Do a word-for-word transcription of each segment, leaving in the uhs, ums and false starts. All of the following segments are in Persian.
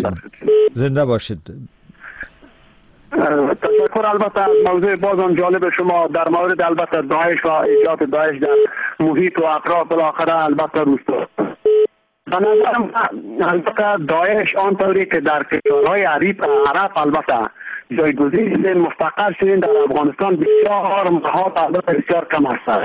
زنده باشید. تشکر. البته از موضوع بازم جالب شما در مورد البته داعش و ایجاد داعش در محیط و اطراف بالاخره البته روستا. به نظرم البته داعش آنطوری که در کشورهای عرب عرب البته جایگزین شدن مستقر شدن در افغانستان بسیار محاط البته بسیار کم است.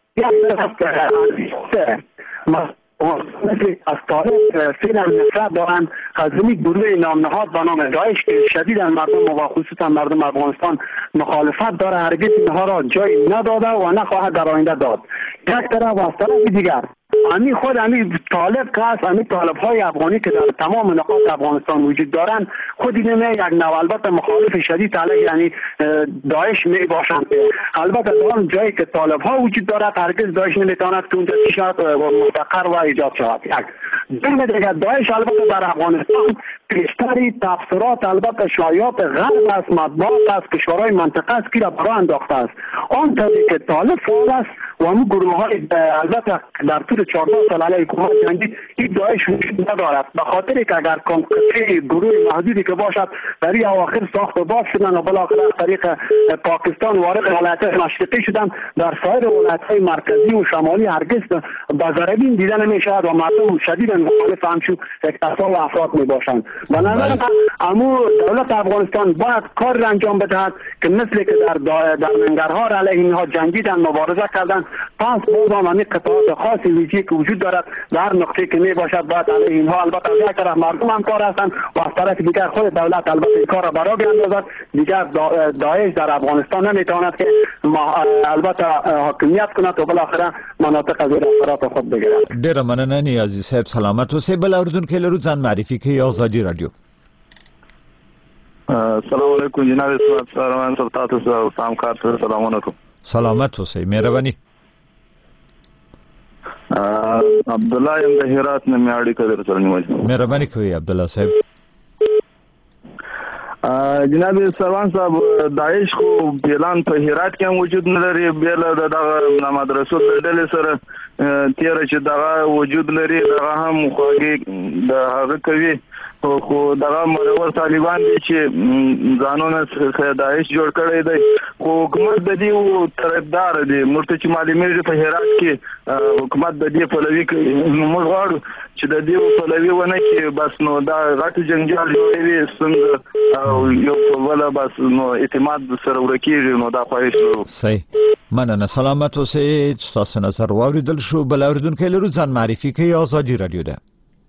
از تاریخ سین نصرت دارن خزمی گروه نامنهاد به نام داعش که شدیداً مردم و خصوصا مردم افغانستان مخالفت داره، هرگز اینها را جای نداده و نخواهد در آینده داد. یک طرف و از طرف دیگر امی خود امی طالب که هست، امی طالب های افغانی که در تمام نقاط افغانستان وجود دارن، خود اینه یک نوع البته مخالف شدید علیه یعنی داعش می باشند. البته در آن جایی که طالب ها وجود دارد هرگز داعش نمیتواند که اونجا چی شود و مستقر و ایجاد شود. یک دوم دیگر داعش البته در افغانستان پیشتری تفسیرات البته شایعات غرب است، مطبوعات است، کشورهای منطقه است که را برای انداخته است. آن طوری که طالب فعال است و همون گروه های البته در طول چهارده سال علیه حکومت جنگی این داعش وجود ندارد، به خاطر که اگر کنکسی گروه محدودی که باشد در این اواخر ساخت و باز شدن و بالاخره از طریق پاکستان وارد ولایت‌های مشرقی شدن، در سایر ولایت‌های مرکزی و شمالی هرگز به ضربین دیده نمی‌شود و مردم شدیداً مخالف همچون اقتصاد و افراد می‌باشند. به نظر من امو دولت افغانستان باید کار را انجام بدهد که مثل که در در ننگرهار علیه اینها جنگیدن، مبارزه کردن، پس باز هم قطعات خاصی ویژه‌ای که وجود دارد در نقطه‌ای که میباشد باید علیه اینها البته از یک طرف مردم هم کار هستند و از طرف دیگر خود دولت البته این کار را برا بیاندازد. دیگر داعش در افغانستان نمیتواند که البته حاکمیت کند و بالاخره مناطق زیر اثرات خود بگیرد. ډیره مننه نیازی صاحب، سلامت اوسئ. بل اوریدونکو لرو ځان معرفي کوي آزادي رادیو. السلام علیکم جناب اسمت سلام تاسو ته سلام کار سره سلامونه کوم. سلامت اوسئ، مهرباني. عبد الله یم د هرات نه میاړي کړی سره نیولې. مهرباني کوي عبد الله صاحب. جناب سروان صاحب داعش خو بیلان په هرات کې وجود نه لري، بیل د دغه مدرسو د ډلې سره تیر چې دغه وجود لري دغه هم خوږي د هغه کوي خو دغه مرور طالبان دي چې ځانونه داعش جوړ کړی دی، خو حکومت د دې او طرفدار دي. مرته چې معلومیږي په هرات کې حکومت د دې پلوي کوي. موږ غواړو چې د دې پلوي ونه کې بس نو دا غټ جنجال جوړوي څنګه او یو په ولا بس نو اعتماد سره ورکیږي نو دا خواهش وو. صحیح، مننه. سلامت اوسئ. تاسو نظر واوریدل شو. بل اوریدونکو لرو ځان معرفي کوي آزادي رادیو ده.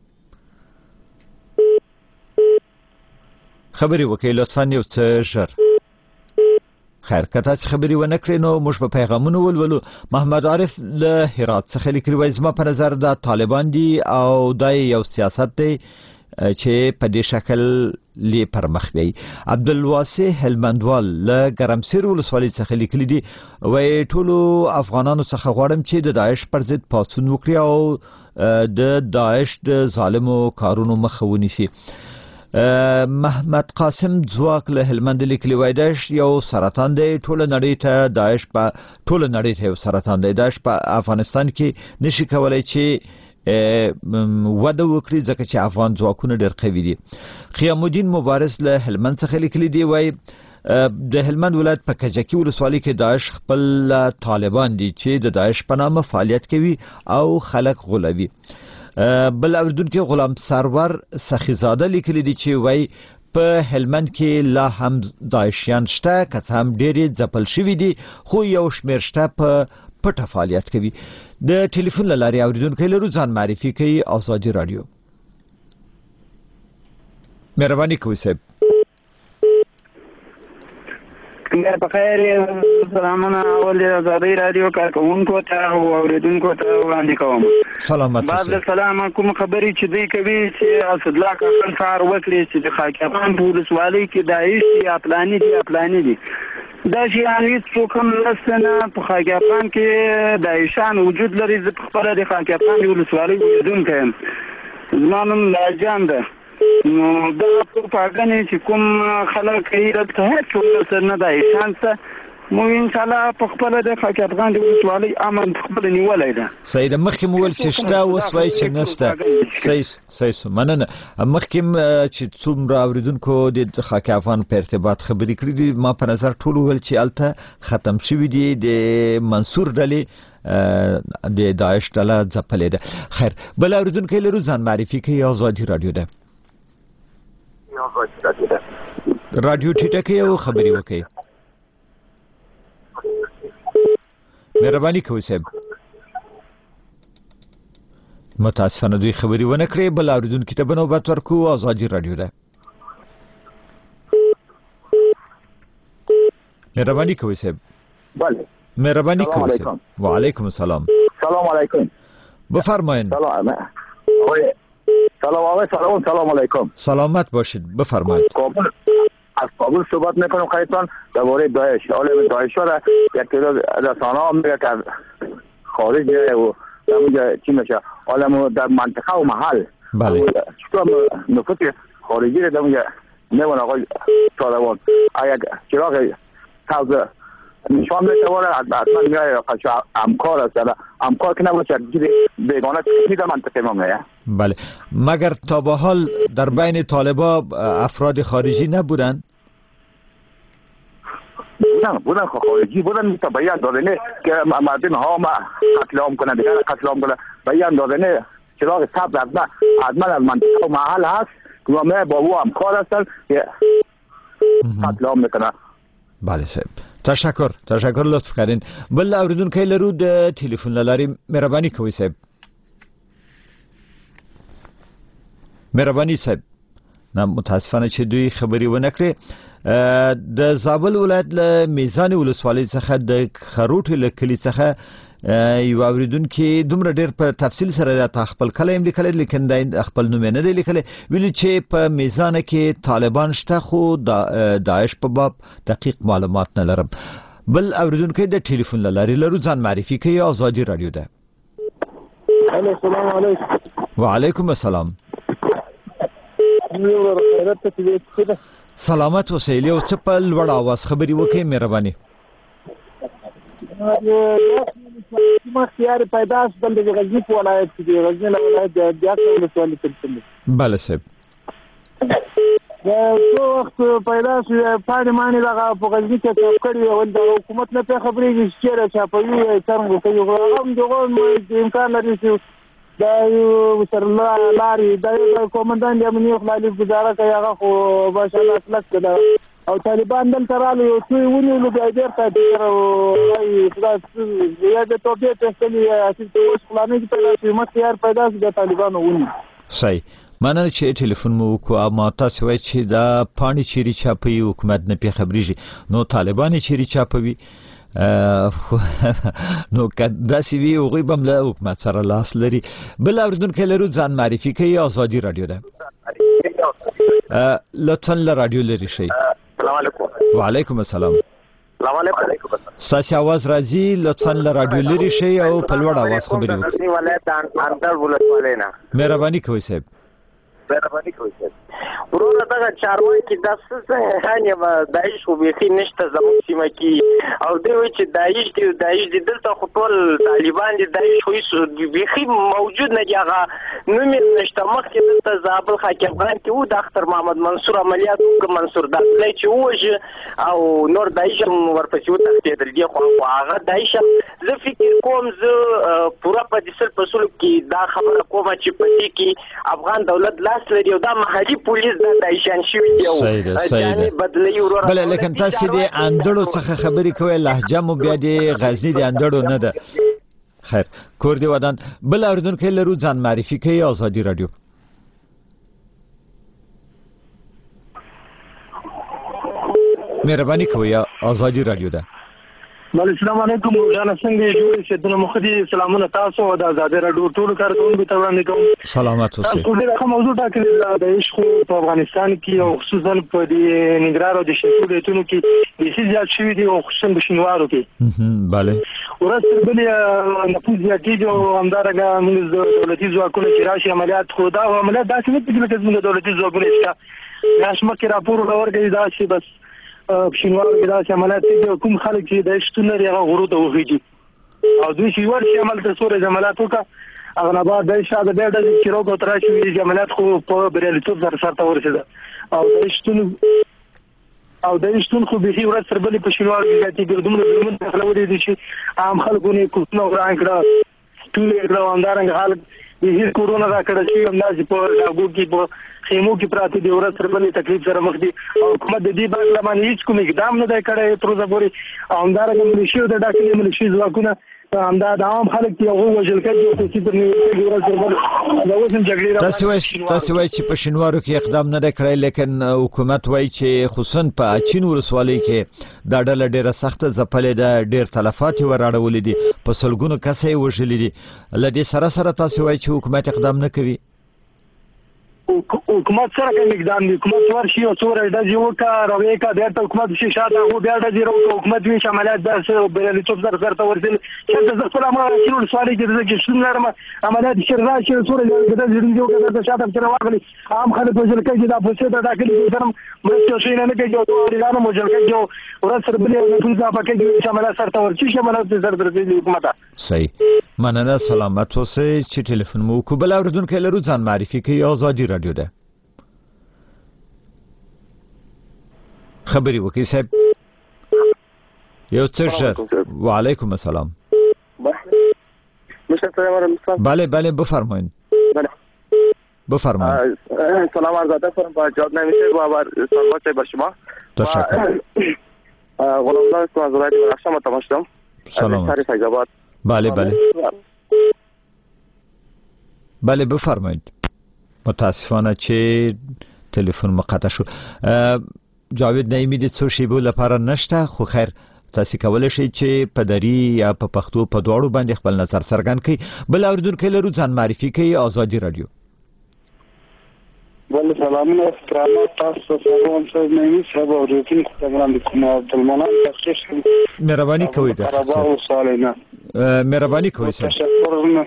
خبري وکړئ لطفا یو څه ژر. خیر که تاسو خبري ونه کړئ نو موږ په پیغامونو ولولو. محمد عارف له هرات څخه لیکلي وایي زما په نظر دا طالبان دي او دا یو سیاست دی چې په دې شکل لی پرمخ بیاي. عبدالواسع هلمندوال له ګرمسیر ولسوالۍ څخه لیکلي دي وایي ټولو افغانانو څخه غواړم چې د داعش پر ضد پاڅون وکړي او د داعش د ظالمو کارونو مخه ونیسي. محمد قاسم ځواک له هلمند لیکلي وایي داعش یو سرطان دی، ټوله نړۍ ته داعش په ټوله نړۍ ته یو سرطان دی. داعش په افغانستان کې نشي کولای چې وده وکړي ځکه چې افغان ځواکونه ډېر قوي دي. خیام الدین مبارز له هلمند څخه لیکلي دی وایي د هلمند ولایت په کجکي ولسوالۍ کې داعش خپل طالبان دي چې د داعش په نامه فعالیت کوي او خلک غولوي. بل اوریدونکو غلام سرور سخیزاده لیکلي دي چې وایي په هلمند کې لا هم داعشیان شته، که څه هم ډېرې ځپل شوي دي خو یو شمېر شته په پټه فعالیت کوي. د ټلیفون له لارې اوریدونکو لرو ځان معرفي کوي آزادي رادیو. مهرباني کوئ صاحب. بخیر، سلامونه اول آزادي رادیو کارکونکو ته او اوریدونکو ته وړاندې کوم. سلامت اوسئ. بعد سلام کوم خبرې چې دوی کوي چې اسدالله کاکل کار وکړي چې د خاکیان په ولسوالۍ کې داعش دي اپلاني دي اپلاني دي دا شي هیڅ څوک هم نشته په خاکیان کې داعشان وجود لري. زه په خپله د خاکیان ولسوالۍ اوسېدونکی یم، زما نوم لاجان ده. نو دا پروپاګنې چې کوم خلک کوي دلته هېڅ څوک نه داعشان شته مو ان شاء الله په خپل د خاک افغان د ولسوالۍ امن په خپل نیولای ده. صحیح ده. مخکې مول چې شته اوس وایي چې نشته. صحیح صحیح مننه. مخکې چې څومره اوریدونکو د خاک افغان په ارتباط خبرې کړې دي ما په نظر ټول ول چې الته ختم شوی دی د منصور ډلې د داعش ډله ځپلې ده. خیر بل اوریدونکو لرو ځان معرفي کوي. آزادي رادیو ده. آزادي رادیو ده. رادیو ټیټه کوي او خبري وکړي. مهرباني کوئ صاحب. متاسفانه دوی خبري ونه کړې. بل اوریدونکو ته بنوبت ورکو. آزادي رادیو ده. مهرباني کوئ صاحب. بله مهرباني کوئ صاحب. و علیکم السلام. سلام علیکم. بفرمایید. سلام سلام علیکم. سلام علیکم. سلامت باشید. بفرمایید. کابل از کابل صحبت میکنم خیلیتان درباره داعش. حالا داعش را یک تعداد رسانه ها میگه که خارج میره و در اونجا چی میشه. حالا در منطقه و محل بله چطور نفوذ خارجی را در اونجا میمونه آقای طالبان. اگر چراغ تاز نشان میشه ولی حتما میگه همکار است. همکار که نباشه بیگانه چیزی در منطقه ما میگه. بله مگر تا به حال در بین طالبا افراد خارجی نبودن؟ بودن بودن خارجی بودن. تا بیان دادنه که مردم ها ما قتل عام کنن دیگر قتل عام کنن. بیان دادنه چراغ سبز حتما حتما از منطقه و محل هست که ما با او همکار هستن قتل عام میکنن. بله صاحب تشکر تشکر لطف کردین. بل اوریدونکو لرو د ټلیفون لاري. مهرباني کوئ صاحب. مهرباني صاحب. نه متاسفانه چې دوی خبري ونه کړې. د زابل ولایت له میزان ولسوالۍ څخه د خروټ له کلی څخه یو اوریدونکو دومره ډېر په تفصیل سره د خپل کلیم لیکل لیکن د خپل نوم نه دی لیکل. ویل چې په میزان کې طالبان شته خو د داعش په باب دقیق معلومات نه لرم. بل اوریدونکو د ټلیفون لاري لرو ځان معرفي کوي. آزادي رادیو ده. السلام علیکم. وعلیکم السلام. سلامت اوسئ. له څه په لوړ اواز خبري وکړئ مهرباني. ما اختیار پیدا شدل د غزنی په ولایت کې دی. غزنی ولایت د دیاکو ولسوالۍ کې. بله صاحب. دا څو وخت پیدا شو پاڼې مانې دغه په غزنی کې چاپ کړي او د حکومت نه په خبرېږي چې چاپوي څنګه کوي. هغه دغه امکان لري چې دا یو سر لاري دا یو کومندان د امنیت خلالي گزاره کوي. هغه خو ماشاءالله خلک ده او طالبان دلته راغلي او څوی ونیولو بیا ډېر ته ډېر وایي خلاص یا د توبې تحصیلي اصل ته اوس فلانې کې پیدا شوي مخکې یار پیدا شي د طالبانو ونیو. صحیح مننه چې ټلیفون مو وکړو. اما تاسو وایئ چې دا پاڼې چیرې چاپوي حکومت نه پرې خبرېږي نو طالبان یې چیرې چاپوي. نو که داسې وي هغوی به هم له حکومت سره لاس لري. بل اوریدونکی لرو ځان معرفي کوي. آزادي رادیو ده. لطفا له رادیو لرې شئ. السلام علیکم. وعلیکم السلام. السلام علیکم. ستاسو आवाज راځي. لطفا له رادیو لرې شئ او په لوړ आवाज خبرې وکړئ. ولایت اندر ولسوالۍ نه. مهرباني کوئ صاحب. مهرباني کوئ صاحب. ورور دغه چارواکي کې د څه څنګه داعش خو بيخي نشته زموږ سیمه کې او دوی وایي چې داعش دی داعش دی دلته خو ټول طالبان دي. داعش خو بيخي موجود نه دی. هغه نوم یې نشته. مخکې دلته زابل خاک افغان کې و د اختر محمد منصور عملیات وکړ. منصور داخلي چې ووژه او نور داعش هم ورپسې وتښتېدل دي. خو هغه داعش زه فکر کوم زه پوره په دې سل په سلو کې دا خبره کومه چې په دې کې افغان دولت لاس لري او دا محلي پولیس د دایشان شوی دی. صحیح ده صحیح ده. بله لیکن تاسو دې اندړو څخه خبرې کوئ. لهجه مو بیا د غزني د اندړو نه ده. خیر کور دی ودان. بل اوریدونکی لرو ځان معرفي کوي. آزادي رادیو. مهرباني کوئ. آزادي رادیو ده. بله السلام علیکم. جان څنګه جوړ شئ؟ د مخدي سلامونه تاسو او د آزادي رادیو ټول کارکونکو ته وړاندې کوم. سلامات اوسئ. ټول دا موضوع ټاکلې د عشق په افغانستان کې او خصوصا په دې ننګرهار او د شمال ولایتونو کې د سیاسي زیات شوی دی او خصوصا د شینوارو کې. بله ورته بلې نفوذ زیاتېږي او همدارنګه موږ د دولتي ځواکونو چې راشي عملیات خو دا عملیات داسې نه دي چې موږ دولتي ځواکونه شته. ناش مکه راپور ورکړي دا چې بس شینوار کې دا عملیات دي کوم خلک چې د شتون لري هغه غرو ته وخیږي او دوی چې ورشي عمل ته سورې عملیات وکړه هغه نه بعد د شاده بیا د چیرو کو تر شي عملیات خو په بریالیتوب سره سره ورسېده او د شتون او د شتون خو به ورځ تر بلې په شینوار کې چې د دومره دومره داخله دي چې عام خلکو نه کوټنو وران کړه ټول یې رواندارنګ حالت د هیڅ کورونا را کړی چې هم داسې په لاګو کې په خیمو کې پراته دي ورځ تر بلې تکلیف سره مخ دي او حکومت د دې باندې باندې هیڅ کوم اقدام نه دی کړی تر اوسه پورې او همدارنګه ملیشو د ډاکلي ملیشي ځواکونه همدا د عام خلک چې هغه وژل کېږي او چې پر نیولې ورځ تر بلې دا اوس هم جګړې را تاسو وایي تاسو وایي چې په شینوارو کې اقدام نه دی کړی لیکن حکومت وایي چې خصوصا په اچین ولسوالۍ کې دا ډله ډیره سخته ځپلې ده ډیر تلفات یې وراړولې دي په سلګونو کسې یې وژلي دي له دې سره سره تاسو وایي چې حکومت اقدام نه کوي حکومت سره کوم اقدام دی حکومت ورشي او څوره د یو کا روي کا د حکومت شي شاته هو بیا د زیرو حکومت وی عملیات د بریالیتوب سره سره ورسل چې د خپل امر شنو سوالي کې د شنو لرم عملیات شرعه چې څوره د زیرو کا د شاته تر واغلي عام خلک وجل کوي دا په څه د داخلي سره مرسته شي نه کوي او اعلان موجل کوي او ورسره بلې د ټول ځا پکې چې عملیات سره ورچی چې عملیات سره درځي حکومت صحیح مننه سلامت اوسئ چې ټلیفون مو کو بل اوردونکو لرو ځان معرفي کوي آزادي رادیو ده خبري وکي صاحب یو څه ژر وعلیکم السلام بله بله بفرمایید بفرمایید سلام عرض ادب فرم با جواب نمیشه و بر سلامت بر شما تشکر غلامدار هستم از ولایت بدخشان تماشا سلام شهر فیض‌آباد بله بله بله بفرمایید متاسفانه چې تلفن مقطع شو جاوید نعیمی د څو شیبو لپاره نشته خو خیر تاسو کولای شئ چې په دری یا په پښتو په دواړو باندې خپل نظر څرګند کړئ بل اوریدونکو لرو ځان معرفي کوي آزادي رادیو بل سلامونه سترامه تاسو ته هم څه نه صاحب اوریدونکو ته وړاندې کوم عبدالمنان تخصیص مهرباني کوئ ترابا او سالینا مهرباني کوئ تشکر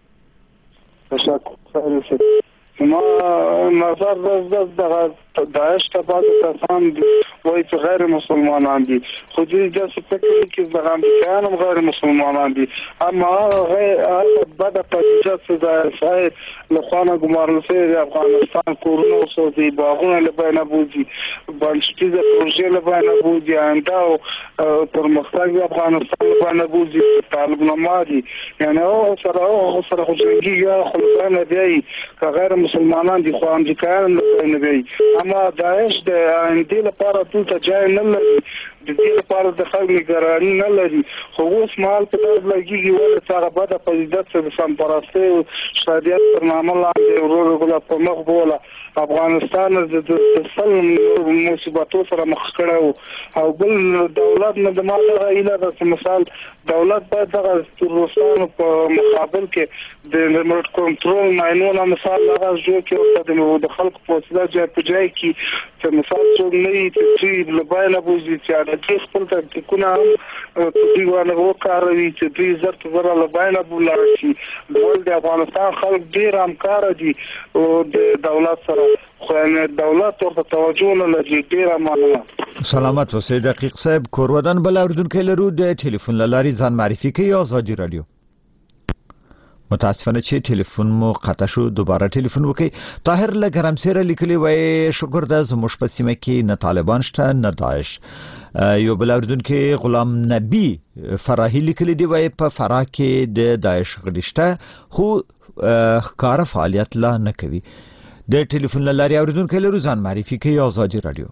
تشکر ما نظر د د داعش ته بعض کسان وایي چې غیر مسلمانان دي خو دې د فکر کې د امریکایانو غیر مسلمانان دي اما غیر بعد پاتې چې د شاید له خانه ګمارل شوی د افغانستان کورونه او سعودي باغونه له بینه بوزي بنسټي د پروژې له بینه بوزي انده او پرمختګ د افغانستان له بینه بوزي طالب نمادي یعنی او سره او سره خو څنګه خلک نه دی غیر مسلمانان دي خو امریکایان نه دی اما داعش د اندې لپاره ټول ته ځای نه لري د دې لپاره د خلکو نگرانی نه لري خو اوس مال په داس لګيږي ول څنګه بده پدیدت څخه سمپراسته او شادیت پر نامه لاندې ورو ورو په مخ بوله افغانستان د سلم مصیبتو سره مخ کړو او بل دولت نه د ماده ایله د مثال دولت باید د روسانو په مقابل کې د ریموټ کنټرول ماینونه مثال هغه جوړ کړي د خلکو په وسیله چې په ځای کې چې مثال څو نه چې لباینه بوزي چې د دې خپل تکونه هم دیوانه وکاروي چې دوی زرت زره لباینه بولار شي د افغانستان خلک ډیر همکار دي او د دولت سره خو نه دولت ورته توجه نه لري ډیر مانه سلامت اوسئ دقیق صاحب کورودان بل اوردونکو لرو د ټلیفون لاري ځان معرفي کوي آزادي رادیو متاسفانه چې ټلیفون مو قطع شو دوباره ټلیفون وکړئ طاهر له ګرمسیر لیکلی وای شکر د زموږ په سیمه کې نه طالبان شته نه داعش یو بل اوردونکو غلام نبی فراهی لیکلی دی وای په فراه کې د داعش غړشته خو ښکار فعالیت لا نه کوي د ټلیفون لاري اوردونکو لرو ځان معرفي کوي آزادي رادیو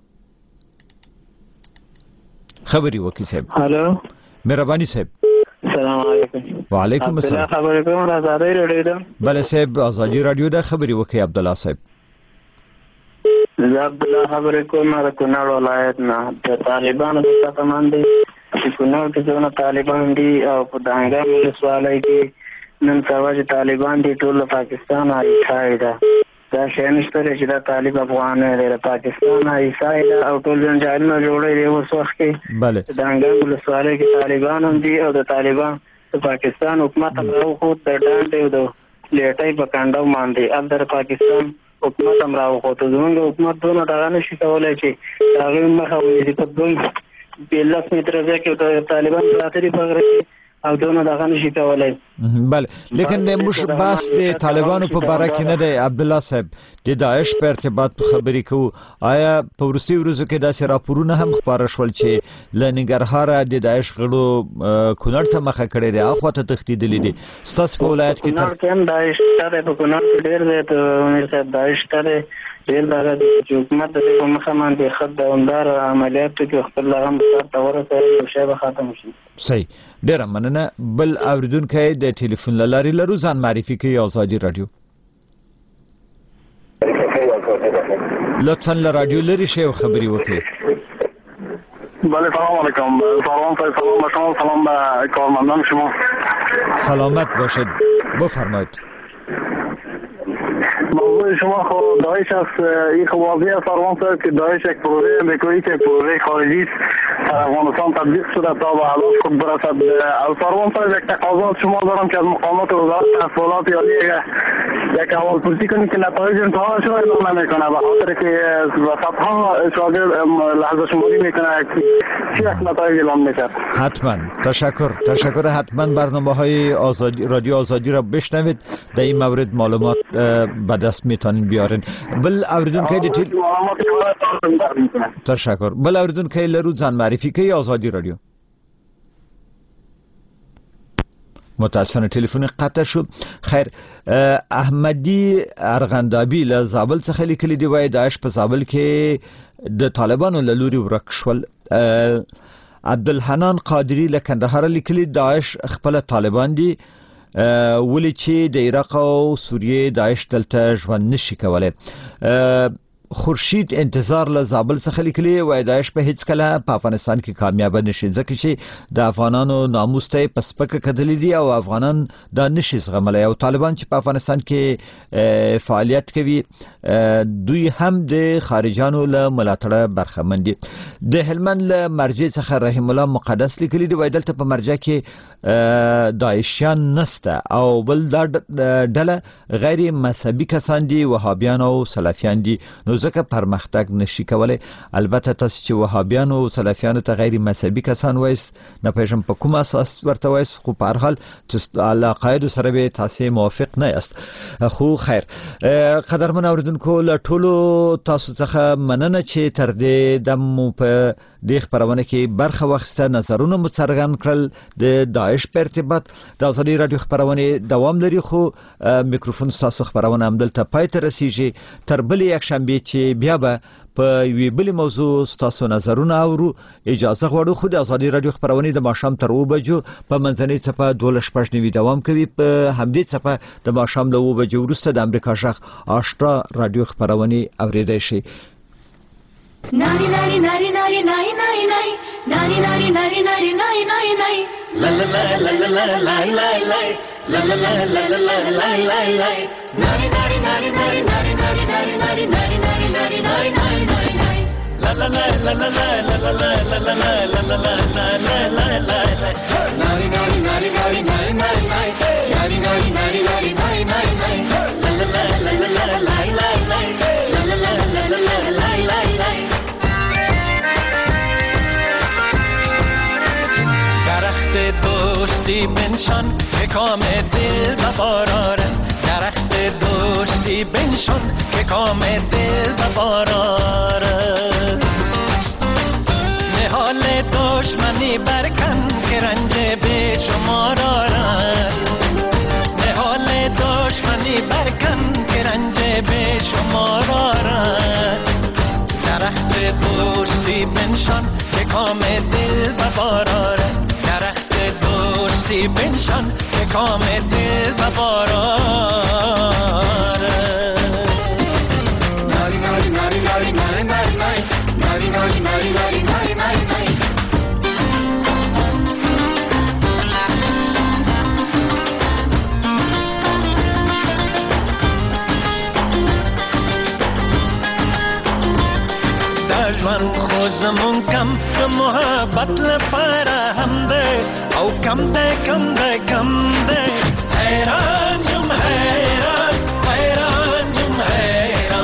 خبري وکي صاحب هالو مهرباني صاحب السلام علیکم وعلیکم السلام خبرې کوم آزادي رادیو ده بله صاحب آزادي رادیو ده خبري وکي عبد الله صاحب زه عبد الله خبرې کوم د کونړ ولایت نه د طالبانو د ساتمان دي چې کونړ کې څونه طالبان دي او په دانګام ولسوالۍ کې نن سبا چې طالبان دي ټول پاکستان عیسای ده دا شی نشته چې دا طالب افغان دی د پاکستان عیسای ده او ټول جنجالونه جوړي دی اوس وخت کې بله دانګام ولسوالۍ کې طالبان هم دي او د طالبان د پاکستان حکومت هغه خو د ډانډ او د لیټای په کانډو باندې اندر پاکستان حکومت هم راوخوته. زمونږ حکومت دونه دغه نشي کولی چې د هغې مخه ونیسي. په دوی لس متره ځای کې طالبان پراته دي په غره کې او دونه دغه نشي کولی. بله لیکن موږ بحث د طالبانو په باره کې نه دی عبدالله صاحب، د داعش په ارتباط خبرې کوو. آیا په وروستیو ورځو کې داسې راپورونه هم خپاره شول چې له ننګرهاره د داعش غړو کونړ ته مخه کړې ده، هاخوا ته تښتېدلي دي؟ ستاسو په ولایت کې کونړ کې هم داعش شته دی، په کونړ کې ډېر دی امیر صاحب داعش شته دی ډېر دغه دی چې حکومت د دې په مخه باندې ښه دوامداره عملیاتو کې خپل هغه سر ته ورسوي او شی به ختم شي. صحیح، ډېره مننه. بل اورېدونکی د ټلیفون له لارې لرو، ځان معرفي کوي. ازادي راډیو لطفا له راډیو لرې شئ او خبرې وکړئ. بله سلام علیکم. سلام صاحب، سلام به شما، سلام به کارمندان شما. سلامت باشد، بفرمایید. موضوع شما خب داعش است. این خب واضح است فرمان صاحب که داعش یک پروژه امریکایی که پروژه خارجی است در افغانستان تطبیق شده تا به اهداف خود برسد. از فرمان صاحب یک تقاضا شما دارم که از مقامات وزارت تحصیلات عالی یک احوال پرسی کنید که نتایج امتحانش را اعلام نمیکنه، به خاطر که وسطها شاگرد لحظه شماری میکنه چی یک نتایج اعلام میکرد. حتما تشکر تشکر حتما برنامه های آزادی رادیو آزادی را بشنوید، در این مورد معلومات به دست میتونین بیارین. بل اوریدونکو د تل تشکر. بل اوریدونکو لرو ځان معرفي کوي. آزادی رادیو. متاسفانه تلیفون قطع شو. خیر، احمدی ارغندابی له زابل څخه لیکلي دی، وایي داعش په زابل کې د طالبانو له لوري ورک شول. عبدالحنان قادری له کندهار لیکلي داعش خپل طالبان دي، ولی چې د عراق او سوریه داعش دلته ژوند نشي کولای. خورشید انتظار له زابل څخه لیکلي، وایي داعش په هیڅ کله په افغانستان کې کامیاب نشي، ځکه چې د افغانانو ناموس ته په سپکه کتلي دي او افغانان دا نشي زغملی. او طالبان چې په افغانستان کې فعالیت کوي دوی هم د خارجانو له ملاتړه برخمن دي. د هلمند له مرجع څخه رحیم الله مقدس لیکلي دی، وایي دلته په مرجع کې داعشیان نسته او بل دا ډله غیر مذهبي کسان دي، وهابیان او سلفیان دي، نو ځکه پرمختګ نشي کولای. البته تاسو چې وهابیان او سلفیانو ته غیر مذهبي کسان وایست، نه پېژم په کوم اساس ورته وایست، خو په هر حال چې علاقاید سره به تاسو موافق نه یاست. خو خیر، قدرمن اوریدونکو له ټولو تاسو څخه مننه چې تر دې دمو په د خبرونه کې برخه واخیسته، نظرونه مو څرګند کړل. د داعش په ارتباط د ازادي رادیو خبرونه دوام لري، خو میکروفون تاسو خبرونه هم دلته پای ته رسیږي. تر بلې یک شنبه چې بیا به په یوې بلې موضوع تاسو نظرونه اورو، اجازه غواړو. خو د ازادي رادیو خبرونه د ماښام تر اوه بجو په منځنۍ څپه دولس شپږ نوي دوام کوي. په همدې څپه د ماښام له اوه بجو وروسته د امریکا غږ آشنا رادیو خبرونه اوریدای شي. Nari nari nari nari nari nari nari nari nari nari nari nari nari nari la la la la la la la la la la la la la la la la la la nari nari nari nari nari nari nari nari nari nari nari nari nari nari la la la la la la la la la la la la la la la la la la la nari nari nari nari nari nari nari nari nari nari nari nari nari nari la la la la la la la la la la la la la la la la la la درخت دوستی بنشان که کام دل بباراره، درخت دوستی بنشان که کام دل بباراره، نهال دشمنی برکن که رنج به شما داره، نهال دشمنی برکن که رنج به شما داره، درخت دوستی بنشان که کام دل بباراره، درخت دوستی بنشان که کام دل بباراره. ناری ناری ناری ناری ناری ناری ناری ناری ناری ناری ناری ناری ناری دشمن خوزمون کم که محبت لپاره هم ده او کم ده کم ده کم ده حیران یم حیران حیران یم حیران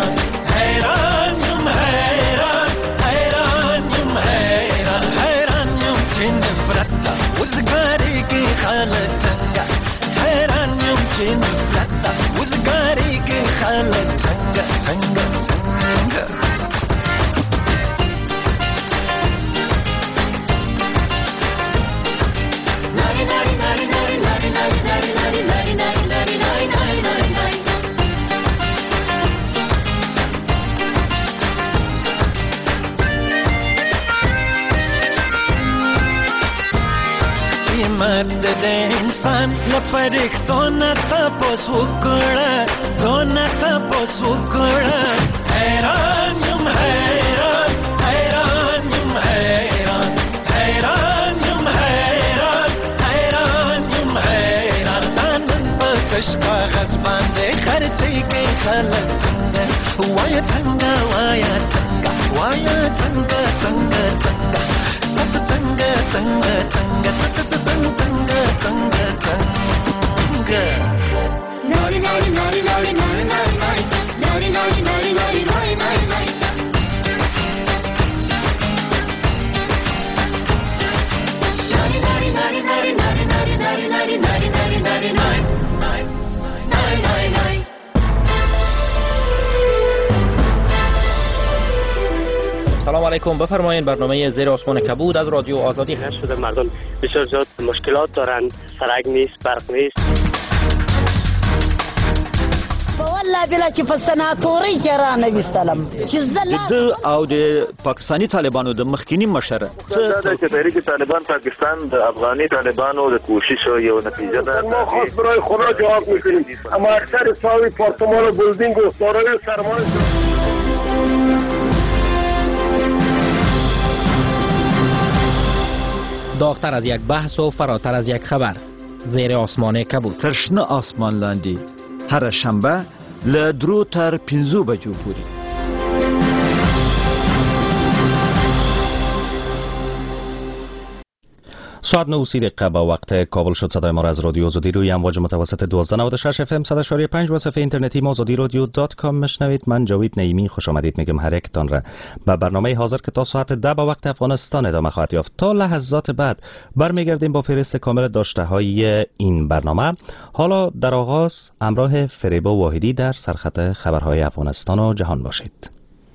مرد د انسان لپریختون تپوس وکړه دون تپوس وکړه حیران یم حیران حیران یم حیران حیران یم حیران حیران یم حیران تانن په کش کاغذ باندې خرڅي کوي خلک څنګه وایا څنګه وایا څنګه وایا څنګه څنګه څنګه څنګه څنګه څنګه څنګه څنګه څنګه څنګه ناري ناري ناري ناري ناري ناري ناري ناري ناري ناري ناري ناري ناري سلام علیکم. بفرمایید. برنامه زیر آسمان کبود از رادیو آزادی هست. شده مردم بسیار زیاد مشکلات دارن، سرک نیست، برق نیست. والله بلا چې په سناتوري کې را نه وستلم چې زله د او د پاکستانی طالبانو د مخکینی مشر دا چې تحریک طالبان پاکستان د افغاني طالبانو د کوشش یو نتیجه ده. ما خاص برای خدا جواب میکنیم، اما اکثر ساوی پارتمان و بلدینگ و دارای سرمایه داغتر از یک بحث و فراتر از یک خبر. زیر آسمان کبود. ترشنه آسمان لاندی هر شنبه له درو تر پنځو بجو پورې. ساعت نه و سی دقیقه با وقت کابل شد. صدای ما را از رادیو آزادی روی امواج متوسط دوازده نود و شش اف ام صد و شش و پنج و صفحه اینترنتی ما آزادی رادیو دات کام میشنوید. من جاوید نعیمی خوش آمدید میگم هر یکتان را به برنامه حاضر که تا ساعت ده با وقت افغانستان ادامه خواهد یافت. تا لحظات بعد برمیگردیم با فهرست کامل داشته های این برنامه. حالا در آغاز همراه فریبا واحدی در سرخط خبرهای افغانستان و جهان باشید.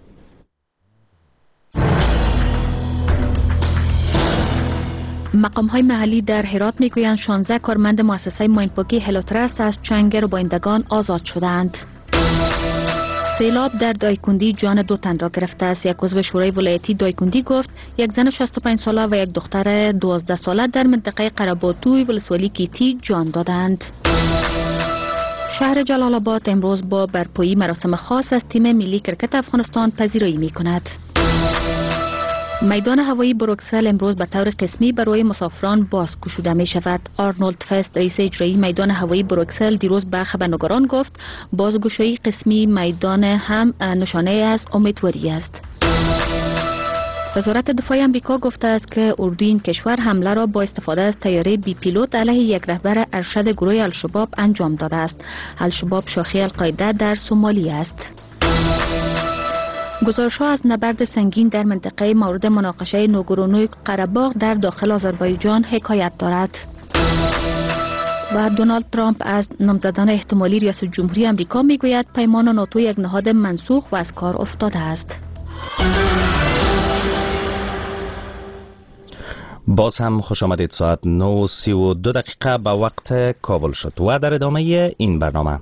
مقام‌های محلی در هرات میگویند شانزده کارمند مؤسسه ماینپاکی هلوترست از چنگ ربایندگان آزاد شدند. سیلاب در دایکندی جان دو تن را گرفته است. یک عضو شورای ولایتی دایکندی گفت یک زن شصت و پنج ساله و یک دختر دوازده ساله در منطقه قره‌باتوی ولسوالی کیتی جان دادند. شهر جلال آباد امروز با برپایی مراسم خاص از تیم ملی کرکت افغانستان پذیرایی می‌کند. میدان هوایی بروکسل امروز به طور قسمی برای مسافران باز گشوده می شود. آرنولد فست رئیس اجرایی میدان هوایی بروکسل دیروز به خبرنگاران گفت بازگشایی قسمی میدان هم نشانه از امیدواری است. وزارت دفاع آمریکا گفته است که اردوی این کشور حمله را با استفاده از طیاره بی پیلوت علیه یک رهبر ارشد گروه الشباب انجام داده است. الشباب شاخه القاعده در سومالیه است. گزارش‌ها از نبرد سنگین در منطقه مورد مناقشه نوگورونوی قره‌باغ در داخل آذربایجان حکایت دارد. و دونالد ترامپ از نامزدان احتمالی ریاست جمهوری آمریکا میگوید پیمان ناتو یک نهاد منسوخ و از کار افتاده است. باز هم خوش آمدید. ساعت نه و سی و دو دقیقه به وقت کابل شد و در ادامه این برنامه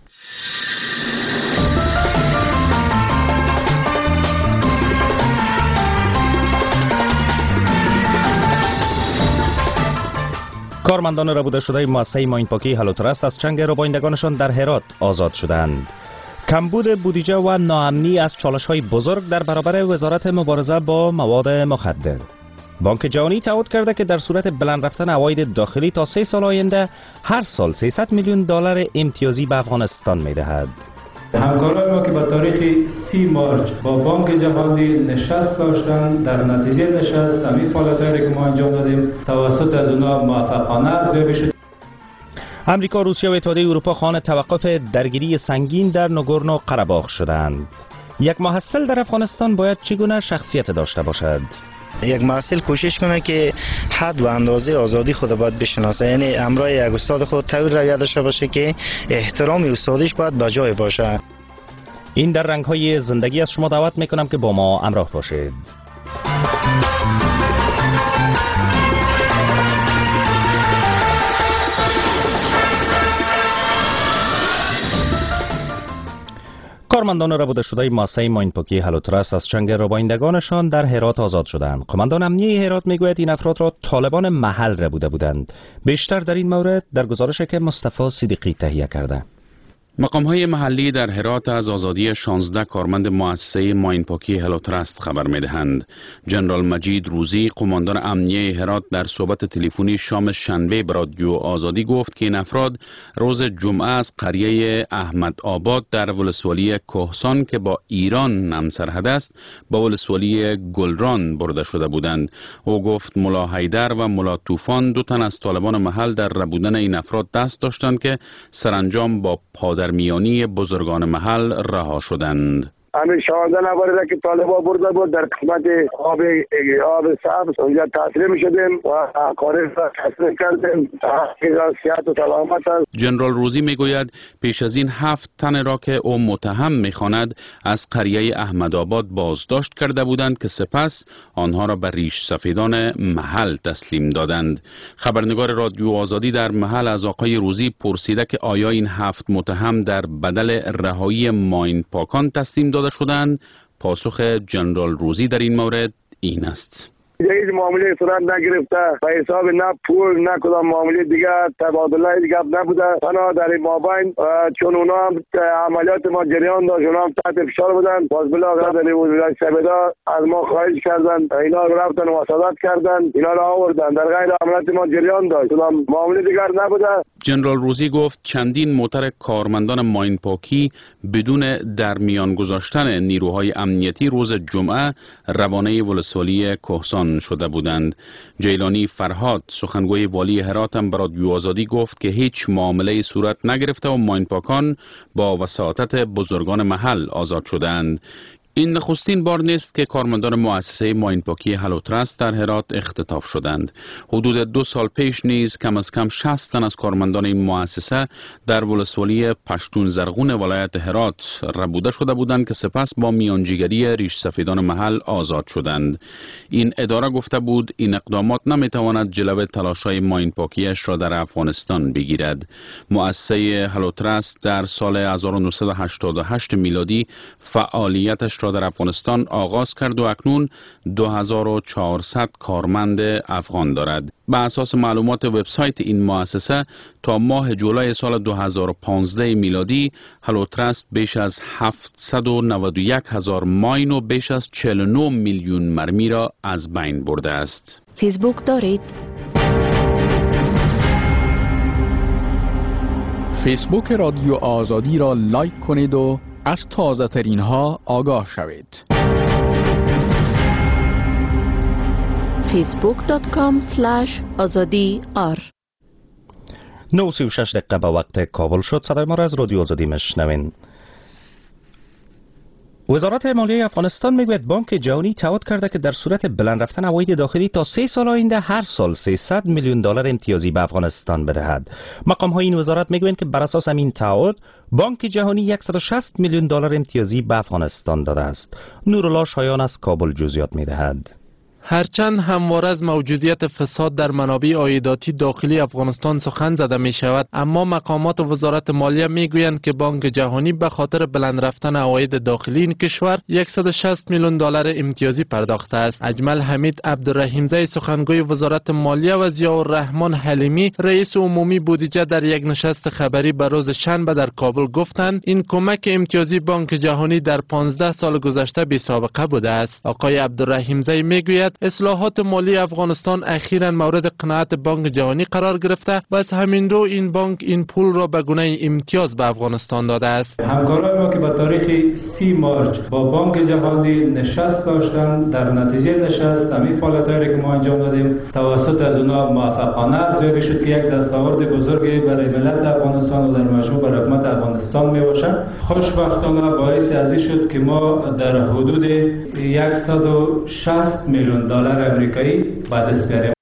کارمندان ربوده شده مؤسسه ماینپاکی هلوترست از چنگ ربایندگانشان در هرات آزاد شدند. کمبود بودجه و ناامنی از چالش‌های بزرگ در برابر وزارت مبارزه با مواد مخدر. بانک جهانی تعهد کرده که در صورت بلند رفتن عواید داخلی تا سه سال آینده هر سال سیصد میلیون دلار امتیازی به افغانستان می‌دهد. همکاران ما که به تاریخ سی مارچ با بانک جهانی نشست داشتن، در نتیجه نشست همین فعالیت‌هایی که ما انجام دادیم توسط از اونها موفقانه ارزیابی شد. امریکا، روسیه و اتحادیه اروپا خواهان توقف درگیری سنگین در ناگورنو قره‌باغ شدند. یک محصل در افغانستان باید چگونه شخصیت داشته باشد؟ یک محصل کوشش کنه که حد و اندازه آزادی خود باید بشناسه، یعنی امرای یک استاد خود طوری رویه داشته باشه که احترام استادیش باید بجای باشه. این در رنگ‌های زندگی از شما دعوت میکنم که با ما همراه باشید. کارمندان ربوده شده مؤسسه ماینپاکی هلوترست از چنگ ربایندگانشان در هرات آزاد شدند. قماندان امنیه هرات میگوید این افراد را طالبان محل ربوده بودند. بیشتر در این مورد در گزارشی که مصطفی صدیقی تهیه کرده. مقام‌های محلی در هرات از آزادی شانزده کارمند مؤسسه ماینپاکی هلوترست خبر می‌دهند. جنرال مجید روزی، قماندان امنیه هرات، در صحبت تلفنی شام شنبه به رادیو آزادی گفت که این افراد روز جمعه از قریه احمد آباد در ولسوالی کهسان که با ایران همسرحد است، با ولسوالی گلران برده شده بودند. او گفت ملا حیدر و ملا طوفان دو تن از طالبان محل در ربودن این افراد دست داشتند که سرانجام با پادر میانی بزرگان محل رها شدند. همین شانزده نفری که طالبا برده بود در قسمت آب آب سبز اونجا تسلیم شدیم و کارش را تسلیم کردیم. صحت و سلامت است. جنرال روزی میگوید پیش از این هفت تن را که او متهم میخواند از قریه احمدآباد بازداشت کرده بودند که سپس آنها را به ریش سفیدان محل تسلیم دادند. خبرنگار رادیو آزادی در محل از آقای روزی پرسیده که آیا این هفت متهم در بدل رهایی ماینپاکان تسلیم داده شدند. پاسخ جنرال روزی در این مورد این است: هیچ معامله صورت نگرفته، به حساب نه پول نه کدام معامله دیگه تبادله دیگه نبوده. تنها در این مابین چون اونا هم عملیات ما جریان داشت، اونا هم تحت فشار بودن، باز بالاخره در ولایت سبدا از ما خواهش کردن، اینا رو رفتن مصادات کردن، اینا رو آوردن، در غیر عملیات ما جریان داشت، کدام معامله دیگر نبوده. جنرال روزی گفت چندین موتر کارمندان ماینپاکی بدون در میان گذاشتن نیروهای امنیتی روز جمعه روانه ولسوالی کهسان شده بودند. جیلانی فرهاد، سخنگوی والی هرات، هم برای رادیو آزادی گفت که هیچ معامله صورت نگرفته و ماینپاکان با وساطت بزرگان محل آزاد شدند. این نخستین بار نیست که کارمندان مؤسسه ماینپاکی هلوترست در هرات اختطاف شدند. حدود دو سال پیش نیز کم از کم شصت تن از کارمندان این مؤسسه در ولسوالی پشتون زرغون ولایت هرات ربوده شده بودند که سپس با میانجیگری ریش سفیدان محل آزاد شدند. این اداره گفته بود این اقدامات نمیتواند جلوه تلاش‌های ماینپاکیش را در افغانستان بگیرد. مؤسسه هلوترست در سال هزار و نهصد و هشتاد و هشت میلادی فعالیتش را در افغانستان آغاز کرد و اکنون دو هزار و چهارصد کارمند افغان دارد. به اساس معلومات وبسایت این مؤسسه تا ماه جولای سال دو هزار و پانزده میلادی هلوترست بیش از هفتصد و نود و یک هزار ماین و بیش از چهل و نه میلیون مرمی را از بین برده است. فیسبوک دارید؟ فیسبوک رادیو آزادی را لایک کنید و از تازه ترین ها آگاه شوید. فیسبوک دات کام اسلش آزادی آر. نه و سی و شش دقیقه به وقت کابل شد. صدای ما را از رادیو آزادی میشنوین. وزارت مالیه افغانستان میگوید بانک جهانی تعهد کرده که در صورت بلند رفتن عواید داخلی تا سه سال آینده هر سال سیصد میلیون دلار امتیازی به افغانستان بدهد. مقام های این وزارت میگویند که بر اساس این تعهد بانک جهانی صد و شصت میلیون دلار امتیازی به افغانستان داده است. نورالله شایان از کابل جزئیات میدهد. هرچند همواره از موجودیت فساد در منابع عایداتی داخلی افغانستان سخن زده می شود، اما مقامات وزارت مالیه می گویند که بانک جهانی به خاطر بلند رفتن عواید داخلی این کشور صد و شصت میلیون دلار امتیازی پرداخته است. اجمل حمید عبدالرحیمزی، سخنگوی وزارت مالیه، و ضیاءالرحمن حلیمی، رئیس عمومی بودجه، در یک نشست خبری به روز شنبه در کابل گفتند این کمک امتیازی بانک جهانی در پانزده سال گذشته بی سابقه بوده است. آقای عبدالرحیمزی می گوید اصلاحات مالی افغانستان اخیراً مورد قناعت بانک جهانی قرار گرفته و از همین رو این بانک این پول را به گونه امتیاز به افغانستان داده است. همکاران ما که به تاریخ سی مارچ با بانک جهانی نشست داشتند، در نتیجه نشست همین فعالیت‌هایی که ما انجام دادیم توسط از اونها موفقانه ارزیابی شد که یک دستاورد بزرگی برای ملت افغانستان و در مجموع برای حکومت افغانستان میباشد. خوشبختانه باعث از این شد که ما در حدود صد و شصت میلیون دلار امریکایی به دست بیاریم.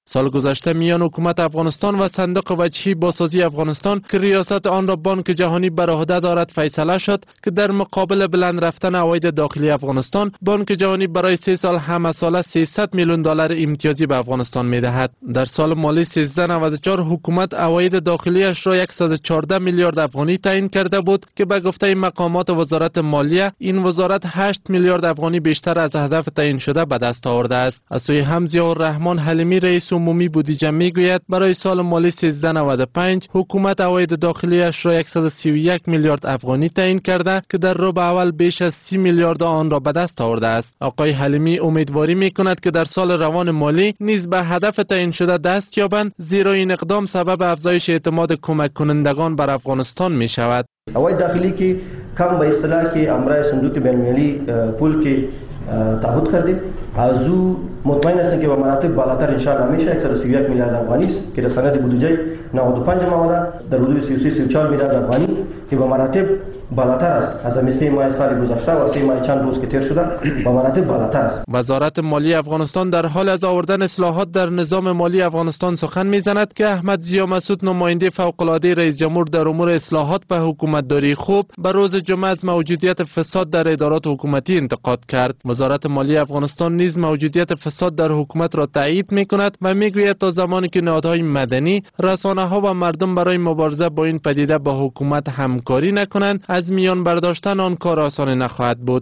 سال گذشته میان حکومت افغانستان و صندوق وجهی بازسازی افغانستان که ریاست آن را بانک جهانی بر عهده دارد فیصله شد که در مقابل بلند رفتن عواید داخلی افغانستان، بانک جهانی برای سه سال همه ساله سیصد میلیون دلار امتیازی به افغانستان میدهد. در سال مالی سیزده نود و چهار حکومت عواید داخلیش را صد و چهارده میلیارد افغانی تعیین کرده بود که به گفته مقامات وزارت مالیه این وزارت هشت میلیارد افغانی بیشتر از هدف تعیین شده به دست آورده است. از سوی هم ضیاءالرحمن حلیمی رئیس عمومی بودجه میگوید برای سال مالی سیزده نود و پنج حکومت عواید داخلیش را صد و سی و یک میلیارد افغانی تعیین کرده که در ربع اول بیش از سی میلیارد آن را به دست آورده است. آقای حلیمی امیدواری میکند که در سال روان مالی نیز به هدف تعیین شده دست یابند، زیرا این اقدام سبب افزایش اعتماد کمک کنندگان بر افغانستان می شود. عواید داخلی که کم به اصطلاح که امرای صندوق بین‌المللی پول که تعهد کرده از او مطمئن هستیم که به مراتب بالاتر ان شاء الله میشه صد و سی و یک میلیارد افغانی است که در سند بودجه نود و پنج ماده در حدود سی و سه سی و چهار میلیارد افغانی که به مراتب بالاتر است از همین سه ماه سال گذشته و سه ماه چند روز که تیر شده به مراتب بالاتر است. وزارت مالی افغانستان در حال از آوردن اصلاحات در نظام مالی افغانستان سخن میزند که احمد ضیا مسعود نماینده فوق العاده رئیس جمهور در امور اصلاحات به حکومتداری خوب به روز جمعه از موجودیت فساد در ادارات حکومتی انتقاد کرد. وزارت مالی افغانستان نیز موجودیت فساد در حکومت را تایید میکند و میگوید تا زمانی که نهادهای مدنی، رسانه‌ها و مردم برای مبارزه با این پدیده با حکومت همکاری نکنند، از میان برداشتن آن کار آسان نخواهد بود.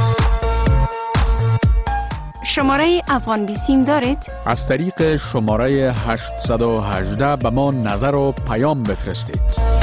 شماره افغان بیسیم دارید؟ از طریق شماره هشتصد و هجده به ما نظر و پیام بفرستید.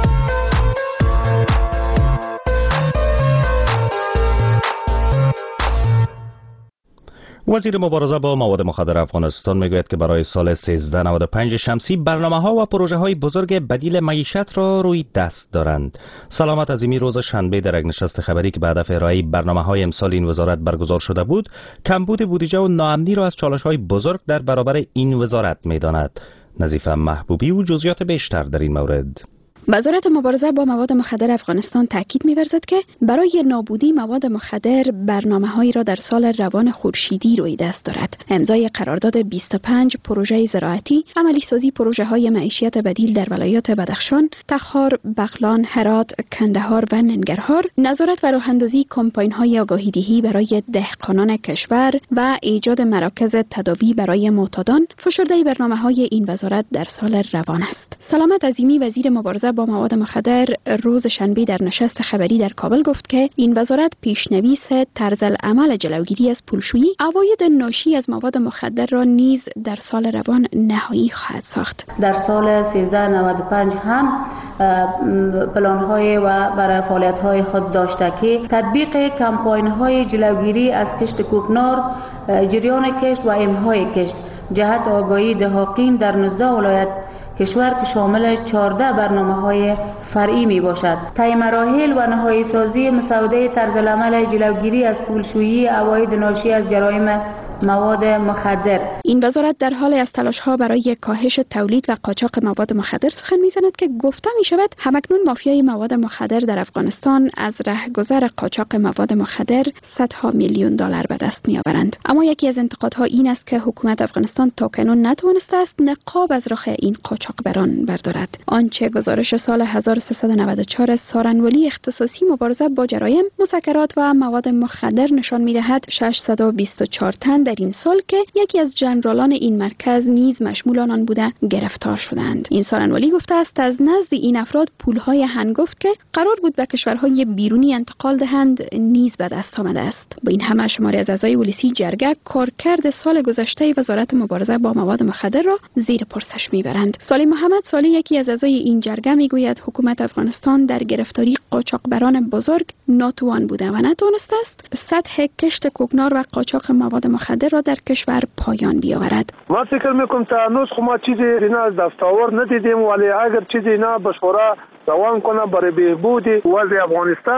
وزیر مبارزه با مواد مخدر افغانستان میگوید که برای سال سیزده نود و پنج شمسی برنامه‌ها و پروژه‌های بزرگ بدیل معیشت را روی دست دارند. سلامت عظیمی روز شنبه در یک نشست خبری که به هدف ارائه برنامه‌های امسال این وزارت برگزار شده بود، کمبود بودجه و ناامنی را از چالش‌های بزرگ در برابر این وزارت می‌داند. نظیفه محبوبی و جزئیات بیشتر در این مورد. وزارت مبارزه با مواد مخدر افغانستان تاکید می‌ورزد که برای نابودی مواد مخدر برنامه‌هایی را در سال روان خورشیدی روی دست دارد. امضای قرارداد بیست و پنج پروژه زراعتی، عملی سازی پروژه‌های معیشت بدیل در ولایات بدخشان، تخار، بغلان، هرات، کندهار و ننگرهار، نظارت و راه‌اندازی کمپاین‌های آگاهی‌دهی برای دهقانان کشور و ایجاد مراکز تداوی برای معتادان فشرده برنامه‌های این وزارت در سال روان است. سلامت عظیمی وزیر مبارزه با مواد مخدر روز شنبه در نشست خبری در کابل گفت که این وزارت پیشنویس طرز العمل جلوگیری از پولشویی عواید ناشی از مواد مخدر را نیز در سال روان نهایی خواهد ساخت. در سال سیزده نود و پنج هم پلان‌های و برای فعالیت‌های خود داشته که تطبیق کمپاین‌های جلوگیری از کشت کوکنار، جریان کشت و امهای کشت، جهت آگاهی دهقان در نوزده ولایت کشور که شامل چهارده برنامه‌های فرعی می باشد. طی مراحل و نهایی سازی مسوده طرز العمل جلوگیری از پولشویی عواید ناشی از جرایم مواد مخدر. این وزارت در حال از تلاش‌ها برای کاهش تولید و قاچاق مواد مخدر سخن می‌زند که گفته می‌شود همکنون مافیای مواد مخدر در افغانستان از رهگذر قاچاق مواد مخدر صدها میلیون دلار به دست می‌آورند. اما یکی از انتقادها این است که حکومت افغانستان تاکنون نتوانسته است نقاب از رخ این قاچاقبران بردارد. آنچه گزارش سال هزار و سیصد و نود و چهار سارنولی اختصاصی مبارزه با جرایم، مسکرات و مواد مخدر نشان می‌دهد ششصد و بیست و چهار تن در این سال که یکی از جنرالان این مرکز نیز مشمول آن بوده گرفتار شدند. این سارنولی گفته است از نزد این افراد پولهای هنگفت که قرار بود به کشورهای بیرونی انتقال دهند نیز به دست آمده است. با این همه شماری از اعضای پلیسی جرگه کارکرد سال گذشته وزارت مبارزه با مواد مخدر را زیر پرسش میبرند. سالی محمد سالی یکی از اعضای این جرگه میگوید حکومت افغانستان در گرفتاری قاچاقبران بزرگ ناتوان بوده و نتوانسته است به سطح کشت کوکنار و قاچاق مواد مخدر را در کشور پایان بیاورد. ما فکر میکنم تا هنوز خو ما چیزی اینا از دستاور ندیدیم، ولی اگر چیزی اینا به شورا روان کنه برای بهبود وضع افغانستان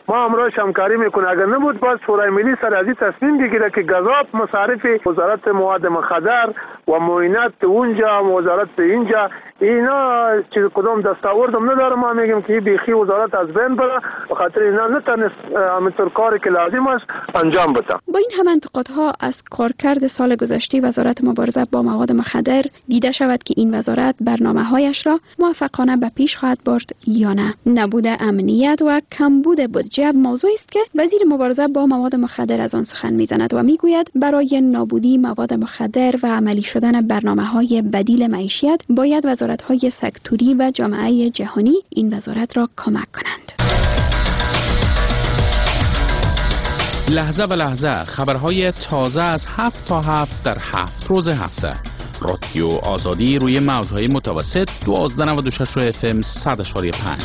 ما امروز همکاری میکنه. اگر نبود باز شورای ملی سر از این تصمیم بگیره که گزاف مصارف وزارت مواد مخدر و معاینات اونجا و وزارت اینجا اینا چیز کدام دستاورد هم نداره. ما میگیم که بیخی وزارت از بین بره، به خاطر اینا نتونست همینطور کاری که لازم است انجام بده. با این هم انتقادها از کارکرد سال گذشته وزارت مبارزه با مواد مخدر دیده شود که این وزارت برنامه‌هایش را موفقانه به پیش خواهد برد یا نه. نبود امنیت و کمبود بودجه موضوعی است که وزیر مبارزه با مواد مخدر از آن سخن میزند و میگوید برای نابودی مواد مخدر و عملی شدن برنامه‌های بدیل معیشت باید وزارت‌های سکتوری و جامعه جهانی این وزارت را کمک کنند. لحظه به لحظه خبرهای تازه از هفت تا هفت در هفت روز هفته. رادیو آزادی روی موجهای متوسط دوازده نود و شش اف ام صد و پنج.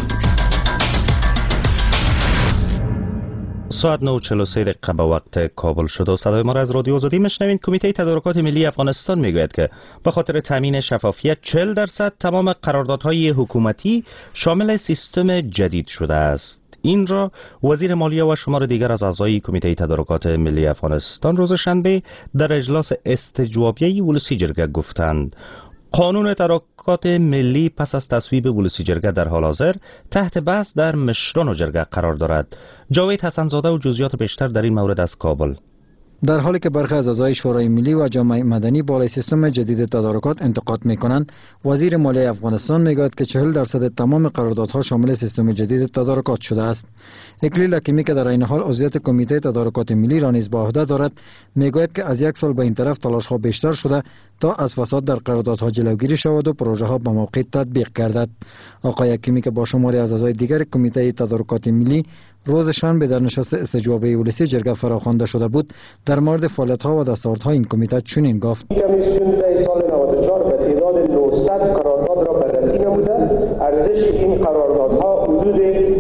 ساعت نه و چهل و سه دقیقه به وقت کابل شد و صدای ما را از رادیو آزادی میشنوید. کمیته تدارکات ملی افغانستان میگوید که به خاطر تامین شفافیت چهل درصد تمام قراردادهای حکومتی شامل سیستم جدید شده است. این را وزیر مالیه و شمار دیگر از اعضای کمیته تدارکات ملی افغانستان روز شنبه در اجلاس استجوابیه ولسی جرگه گفتند. قانون تدارکات ملی پس از تصویب ولسی جرگه در حال حاضر تحت بحث در مشران جرگه قرار دارد. جاوید حسن‌زاده و جزئیات بیشتر در این مورد از کابل. در حالی که برخی از اعضای شورای ملی و جامعه مدنی بالای سیستم جدید تدارکات انتقاد می‌کنند، وزیر مالیه افغانستان میگوید که چهل درصد تمام قراردادها شامل سیستم جدید تدارکات شده است. اکلیل حکیمی که در این حال عضویت کمیته تدارکات ملی را نیز به عهده دارد، میگوید که از یک سال به این طرف تلاش‌ها بیشتر شده تا از فساد در قراردادها جلوگیری شود و پروژه‌ها به موقع تطبیق گردد. آقای حکیمی که با شماری از اعضای دیگر کمیته تدارکات ملی روز شنبه در نشست استجوابی ولسی جرگه فراخوانده شده بود، در مورد فعالیت‌ها و دستاوردهای این کمیته چنین گفت: کمیسیون در سال نود و چهار به تعداد نهصد قرارداد را بررسی نموده. ارزش این قراردادها حدود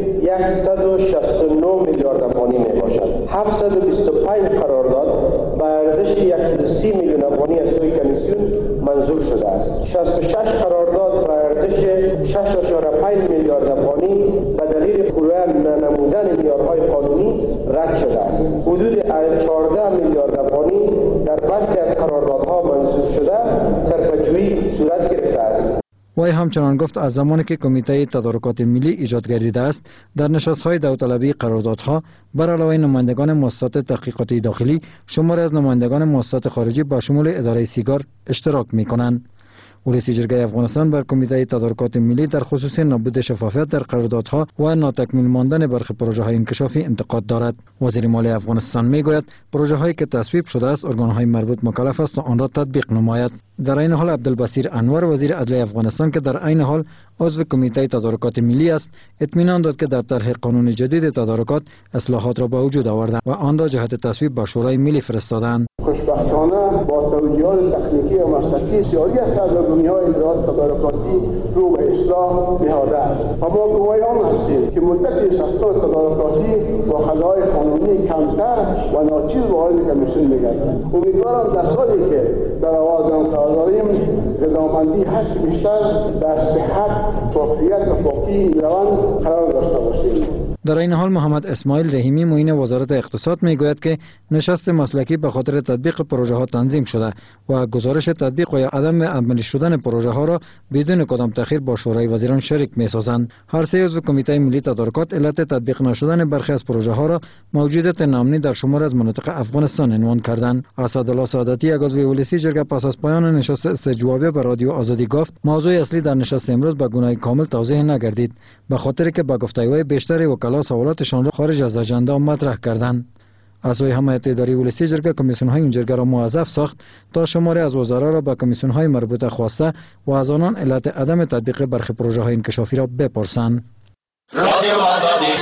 صد و شصت و نه میلیارد افغانی میباشد. هفتصد و بیست و پنج قرارداد به ارزش صد و سی میلیون افغانی از سوی کمیسیون منظور شده است. شصت و شش قرارداد به ارزش شش و پنج میلیارد افغانی به دلیل پوره ننمودن معیارهای قانونی رد شده است. حدود چهارده میلیارد افغانی در برخی از قراردادها منظور شده صرفه‌جویی صورت گرفته است. وی همچنان گفت از زمانی که کمیته تدارکات ملی ایجاد گردیده است، در نشست‌های داوطلبی قراردادها بر علاوه نمایندگان مؤسسات تحقیقاتی داخلی، شماری از نمایندگان مؤسسات خارجی با شمول اداره سیگار اشتراک می‌کنند. ولسی جرگه افغانستان بر کمیته تدارکات ملی در خصوص نبود شفافیت در قراردادها و ناتکمیل ماندن برخی پروژه‌های انکشافی انتقاد دارد. وزیر مالیه افغانستان میگوید پروژه‌هایی که تصویب شده است ارگان‌های مربوط مکلف است تا آن را تطبیق نماید. در این حال عبدالبصیر انور وزیر عدلیه افغانستان که در این حال عضو کمیته تدارکات ملی است، اطمینان داد که در طرح قانون جدید تدارکات اصلاحات را به وجود آورده و آن را جهت تصویب به شورای ملی فرستادند. خوشبختانه با توجیهات تکنیکی و مسلکی بسیاری از سرگرمی‌های اجرات تدارکاتی رو به اصلاح نهاده است و ما گواهی آن هستیم که مدت ساختار تدارکاتی با خطاهای قانونی کمتر و ناچیز وارد کمیسیون می‌گردد. امیدوارم در سالی که در آغاز کار داریم رضامندی هست بیشتر در صحت، کیفیت و پاکی این روند قرار داشته باشیم. در این حال محمد اسماعیل رحیمی معین وزارت اقتصاد میگوید که نشست مسلکی به خاطر تطبیق پروژه ها تنظیم شده و گزارش تطبیق و یا عدم عملی شدن پروژه ها را بدون کدام تأخیر با شورای وزیران شریک میسازند. هر سه عضو کمیته ملی تدارکات علت تطبیق نشدن برخی از پروژه ها را موجودیت نامنی در شمار از مناطق افغانستان عنوان کردند. اسدالله سعادتی یک عضو ولسی جرگه پس از پایان نشست استجوابی به رادیو آزادی گفت موضوع اصلی در نشست امروز به گونه کامل توضیح نگردید، به خاطر که با گفتگوهای بیشتر وکلا سوالاتشان را خارج از اجندا مطرح کردند. اعضای حمایت اداری ولسی جرگه کمیسیون های این جرگه را موظف ساخت تا شماری از وزرا را به کمیسیون های مربوطه خواسته و از آنان علت عدم تطبیق برخی پروژه های انکشافی را بپرسند. رادیو آزادی.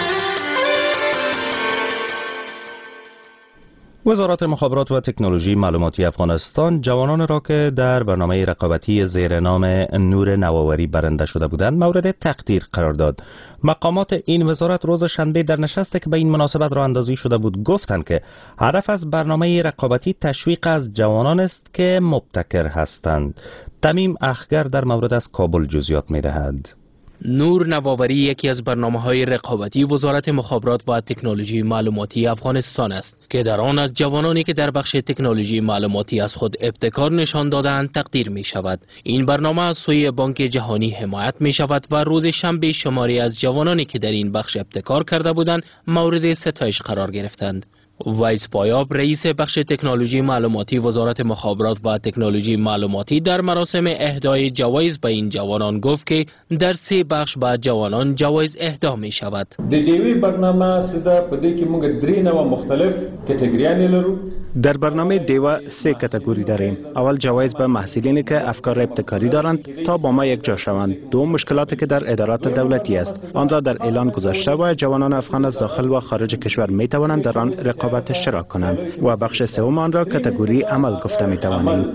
وزارت مخابرات و تکنولوژی معلوماتی افغانستان جوانان را که در برنامه رقابتی زیر نام نور نوآوری برنده شده بودند مورد تقدیر قرار داد. مقامات این وزارت روز شنبه در نشستی که به این مناسبت راه اندازی شده بود گفتند که هدف از برنامه رقابتی تشویق از جوانان است که مبتکر هستند. تمیم اخگر در مورد از کابل جزئیات می‌دهد. نور نوآوری یکی از برنامه‌های رقابتی وزارت مخابرات و تکنولوژی معلوماتی افغانستان است که در آن از جوانانی که در بخش تکنولوژی معلوماتی از خود ابتکار نشان دادند تقدیر می شود. این برنامه از سوی بانک جهانی حمایت می شود و روز شنبه شماری از جوانانی که در این بخش ابتکار کرده بودند مورد ستایش قرار گرفتند. وایس پایاب رئیس بخش تکنولوژی معلوماتی وزارت مخابرات و تکنولوژی معلوماتی در مراسم اهدای جوایز به این جوانان گفت که در سه بخش به جوانان جوایز اهدا می شود. د دیوی برنامه سده په دې کې موږ درې نوع مختلف کټګریانې لرو. در برنامه دیوا سه کاتگوری داریم. اول جوایز به محصلینی که افکار ابتکاری دارند تا با ما یک جا شوند. دوم مشکلاتی که در ادارات دولتی است. آن را در اعلان گذاشته و جوانان افغان از داخل و خارج کشور می توانند در آن رقابت اشتراک کنند. و بخش سوم آن را کاتگوری عمل گفته می توانیم.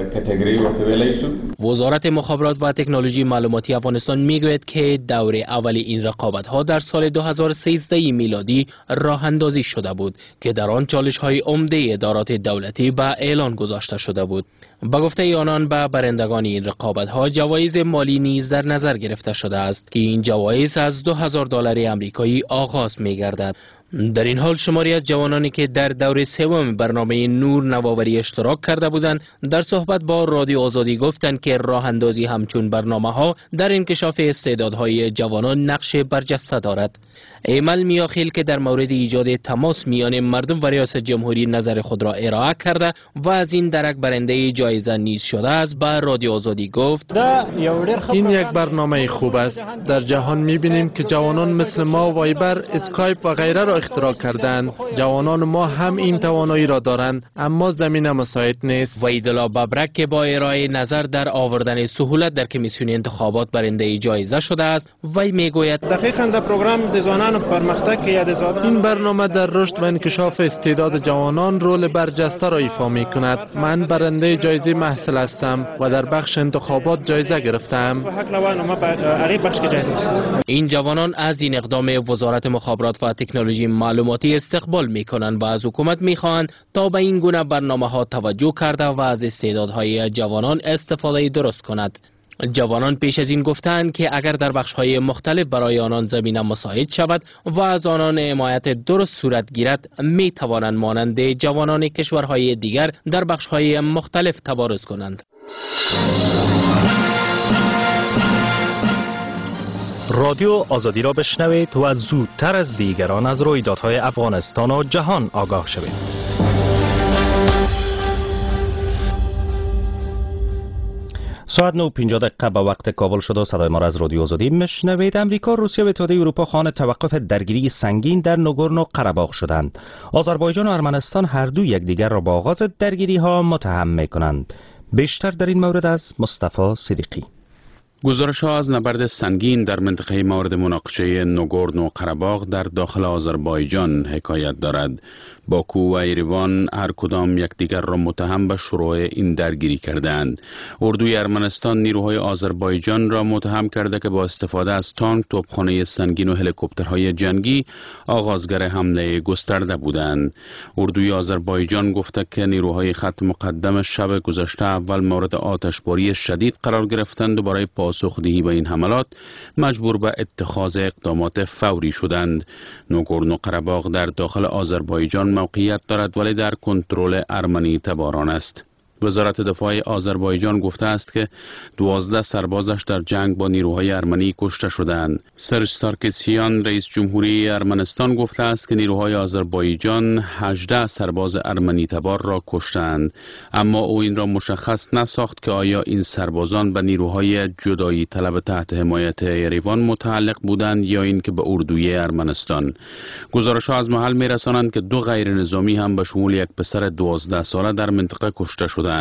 وزارت مخابرات و تکنولوژی معلوماتی افغانستان میگوید که دور اول این رقابت ها در سال دو هزار و سیزده میلادی راه اندازی شده بود که در آن چالش های عمده ادارات دولتی به اعلان گذاشته شده بود. با گفته آنان به برندگان این رقابت ها جوایز مالی نیز در نظر گرفته شده است که این جوایز از دو هزار دلار آمریکایی آغاز می گردد. در این حال شماری از جوانانی که در دور سوم برنامه نور نوآوری اشتراک کرده بودند در صحبت با رادیو آزادی گفتند که راه اندازی همچون برنامه ها در انکشاف استعدادهای جوانان نقش برجسته دارد. ایمل میاخیل که در مورد ایجاد تماس میان مردم و ریاست جمهوری نظر خود را ارائه کرده و از این درک برنده جایزه نیز شده است به رادیو آزادی گفت این یک برنامه خوب است. در جهان میبینیم که جوانان مثل ما وایبر، اسکایپ و غیره را اختراع کردند. جوانان ما هم این توانایی را دارند اما زمینه مساعد نیست. وحیدالله ببرک که با ارائه نظر در آوردن سهولت در کمیسیون انتخابات برنده جایزه شده است وی میگوید دقیقاً در پروگرام زنان پرمختگ یاد زدن این برنامه در رشد و انکشاف استعداد جوانان رول برجسته را ایفا می کند. من برنده جایزه محصل هستم و در بخش انتخابات جایزه گرفتم. این جوانان از این اقدام وزارت مخابرات و تکنولوژی معلوماتی استقبال می کنند و از حکومت می خواهند تا به این گونه برنامه ها توجه کرده و از استعدادهای جوانان استفاده درست کند. جوانان پیش از این گفتند که اگر در بخش‌های مختلف برای آنان زمینه مساعد شود و از آنان حمایت درست صورت گیرد می توانند مانند جوانان کشورهای دیگر در بخش‌های مختلف تبارز کنند. رادیو آزادی را بشنوید و زودتر از دیگران از رویدادهای افغانستان و جهان آگاه شوید. ساعت نه و پنجاه دقیقه به وقت کابل شده و صدای ما را از رادیو آزادی میشنوید. امریکا، روسیه و اتحادیه اروپا خواهان توقف درگیری سنگین در نگورنو قره‌باغ شدند. آذربایجان و ارمنستان هر دو یکدیگر را با آغاز درگیری ها متهم میکنند. بیشتر در این مورد از مصطفی صدیقی. گزارش ها از نبرد سنگین در منطقه مورد مناقشه نگورنو قره‌باغ در داخل آذربایجان حکایت دارد. باکو و ایروان هر کدام یکدیگر را متهم به شروع این درگیری کردند. اردوی ارمنستان نیروهای آذربایجان را متهم کرده که با استفاده از تانک، توپخانه سنگین و هلیکوپترهای جنگی آغازگر حمله گسترده بودند. اردوی آذربایجان گفته که نیروهای خط مقدم شب گذشته اول مورد آتشباری شدید قرار گرفتند و برای پاسخدهی به این حملات مجبور به اتخاذ اقدامات فوری شدند. نگورنو قره‌باغ در داخل آذربایجان موقعیت دارد ولی در کنترل ارمنی تباران است. وزارت دفاع آذربایجان گفته است که دوازده سربازش در جنگ با نیروهای ارمنی کشته شدند. سرژ سارکسیان رئیس جمهوری ارمنستان گفته است که نیروهای آذربایجان هجده سرباز ارمنی تبار را کشتند، اما او این را مشخص نساخت که آیا این سربازان به نیروهای جدایی طلب تحت حمایت ایروان متعلق بودند یا اینکه به اردوی ارمنستان. گزارش‌ها از محل می‌رسانند که دو غیر نظامی هم به شمول یک پسر دوازده ساله در منطقه کشته شدند.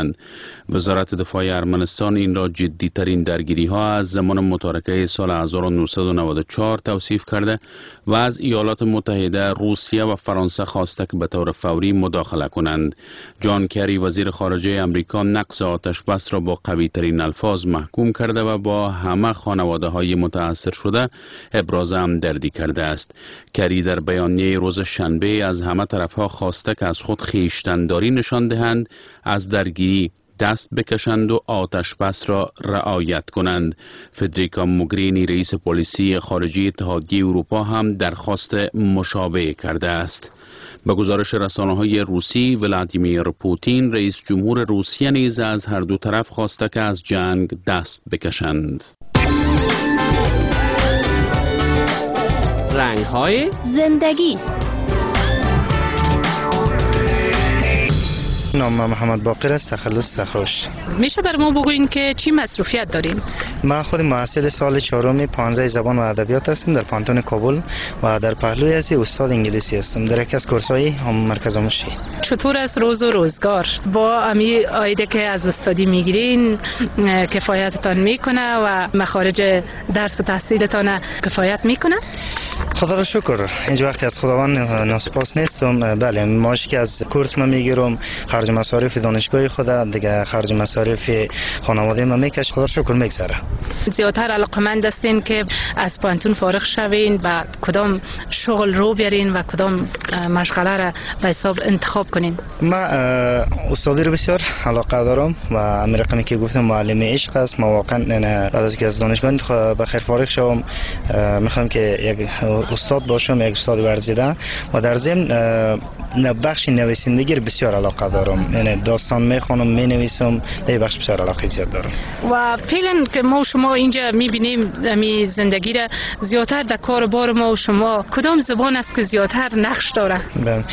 وزارت دفاع ارمنستان این را جدی‌ترین درگیری‌ها از زمان متارکه سال هزار و نهصد و نود و چهار توصیف کرده و از ایالات متحده، روسیه و فرانسه خواسته که به طور فوری مداخله کنند. جان کری وزیر خارجه امریکا نقض آتش بس را با قوی‌ترین الفاظ محکوم کرده و با همه خانواده‌های متاثر شده ابراز همدردی کرده است. کری در بیانیه روز شنبه از همه طرف‌ها خواسته که از خود خویشتن‌داری نشان دهند، از درگیری دست بکشند و آتش بس را رعایت کنند. فدریکا موگرینی رئیس پلیسی خارجی اتحادیه اروپا هم درخواست مشابه کرده است. به گزارش رسانه‌های روسی، ولادیمیر پوتین رئیس جمهور روسیه نیز از هر دو طرف خواسته که از جنگ دست بکشند. رنگ‌های زندگی. نام محمد باقر است، تخلص سخراش. میشه بر ما بگوین که چی مصروفیت دارین؟ من خود محصل سال چهارم پانزده زبان و ادبیات هستم در پانتون کابل و در پهلوی هستی استاد انگلیسی هستم در یکی از کورس‌های هم مرکز آموزشی. چطور است روز و روزگار؟ با امی آیده که از استادی میگیرین کفایتتان میکنه و مخارج درس و تحصیلتان کفایت میکنه؟ خدا را شکر. اینجا وقتی از خداوند ناسپاس نیستم. بله، ماشی که از کورس من میگیرم، خرج مصارف دانشگاه خود، دیگه خرج مصارف خانواده من میکشه. خدا را شکر میگذره. زیادتر علاقمند هستین که از پانتون فارغ شوین و کدام شغل رو بیارین و کدام مشغله را به حساب انتخاب کنین؟ من استادی رو بسیار علاقه دارم و همین رقمی که گفتم معلم عشق است. ما واقعا بعد از که از دانشگاه به خیر فارغ شوم میخوام که یک استاد باشم، یک استاد ورزیده و در ضمن بخش نویسندگی رو بسیار علاقه دارم. یعنی داستان میخونم، مینویسم، در بخش بسیار علاقه زیاد دارم. و فعلا که ما شما اینجا میبینیم می زندگی را زیادتر در کار بار ما و شما کدام زبان است که زیادتر نقش داره؟ بله،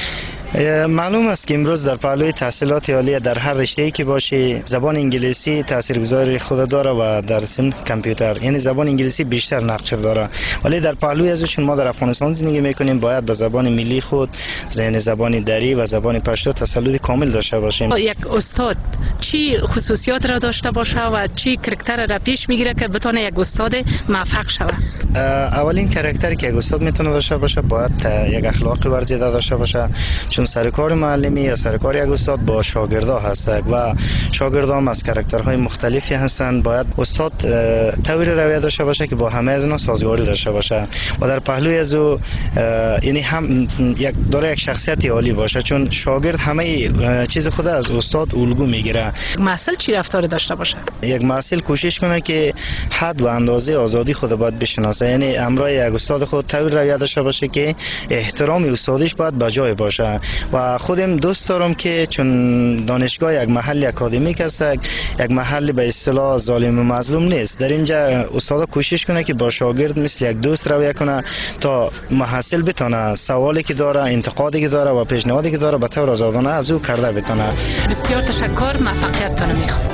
معلوم است که امروز در پهلوی تحصیلات عالی در هر رشته‌ای که باشی زبان انگلیسی تاثیرگذاری خود داره و در ضمن کامپیوتر، یعنی زبان انگلیسی بیشتر نقش داره. ولی در پهلوی ازش چون ما در افغانستان زندگی میکنیم باید به زبان ملی خود، یعنی زبان دری و زبان پشتو تسلط کامل داشته باشیم. یک استاد چی خصوصیات را داشته باشه و چی کاراکتر را پیش میگیره که بتونه یک استاد موفق شود؟ اولین کاراکتری که یک استاد میتونه داشته باشه باید یک اخلاق ورزیده داشته باشه، چون سرکار معلمی یا سرکار یک استاد با شاگردا هست و شاگردان از کاراکترهای مختلفی هستند. باید استاد طوری رویه داشته باشه که با همه از اینا سازگاری داشته باشه و در پهلوی از او یعنی هم یک داره یک شخصیت عالی باشه، چون شاگرد همه چیز خود از استاد الگو میگیره. محصل چی رفتار داشته باشه؟ یک محصل کوشش کنه که حد و اندازه آزادی خود باید بشناسه، یعنی امرای یک استاد خود طوری رویه داشته باشه که احترام استادش باید بجای باشه. و خودم دوست دارم که چون دانشگاه یک محل اکادمیک است، یک محل به اصطلاح ظالم و مظلوم نیست. در اینجا استاد کوشش کنه که با شاگرد مثل یک دوست رویه کنه تا محصل بتونه سوالی که داره، انتقادی که داره و پیشنهادی که داره به طور آزادانه از او کرده بتونه. بسیار تشکر، موفقیتتان میخوام.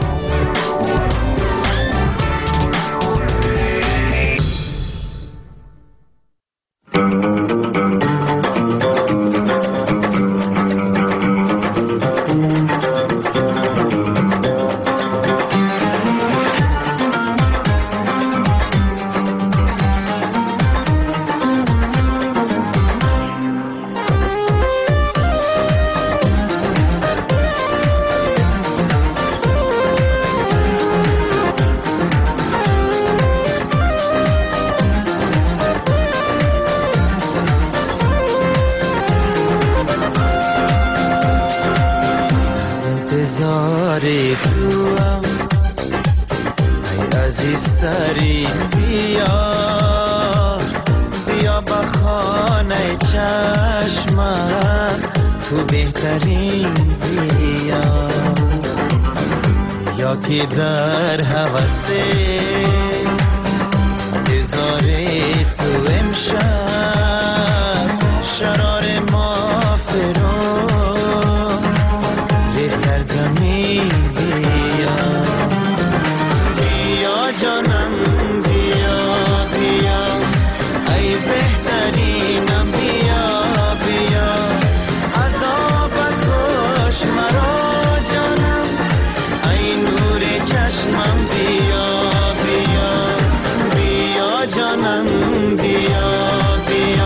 بیا بیا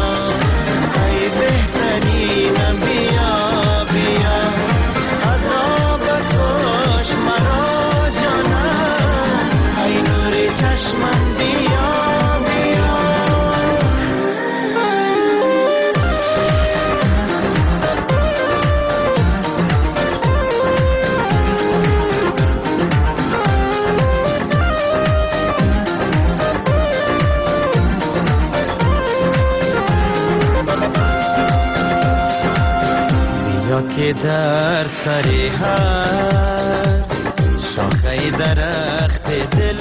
که در سری هر شاخه درخت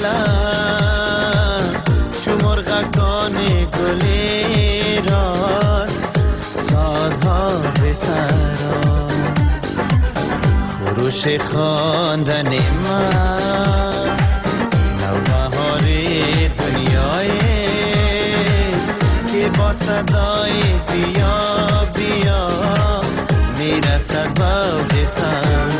دلم شمرغکان گلی راست سازها به سرا خروش خواندن من نوبهاری دنیاییست که با صدای بیا بیا میرسد به اوج سر